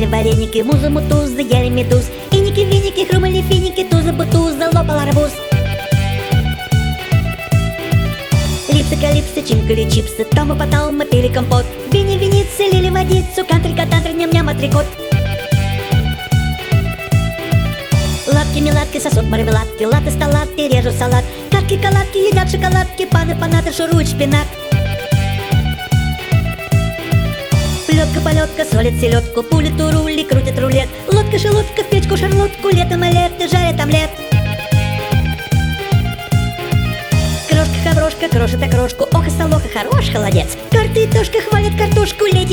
вареники, музы-мутуз, заели медуз. Иники-виники, хрумали-финики, тузы-бутузы, лопал арбуз. Липсы-калипсы, чимкали чипсы, тома-потом мы пили компот. Вини-виницы, лили водицу, кантри-катантри, ням-ням, атрикот. Латки-меладки, сосут мармеладки, латы-сталатки, режут салат. Катки-каладки, едят шоколадки, паны-панаты, шуруют шпинат. Плетка-полетка, солит селедку, пули-турули, крутит рулет. Лодка-шелудка, в печку шарлотку, летом омлет, жарит омлет. Крошка-хаврошка, крошит окрошку, ох и солоха, хорош холодец. Картитошка хвалит картошку, ледь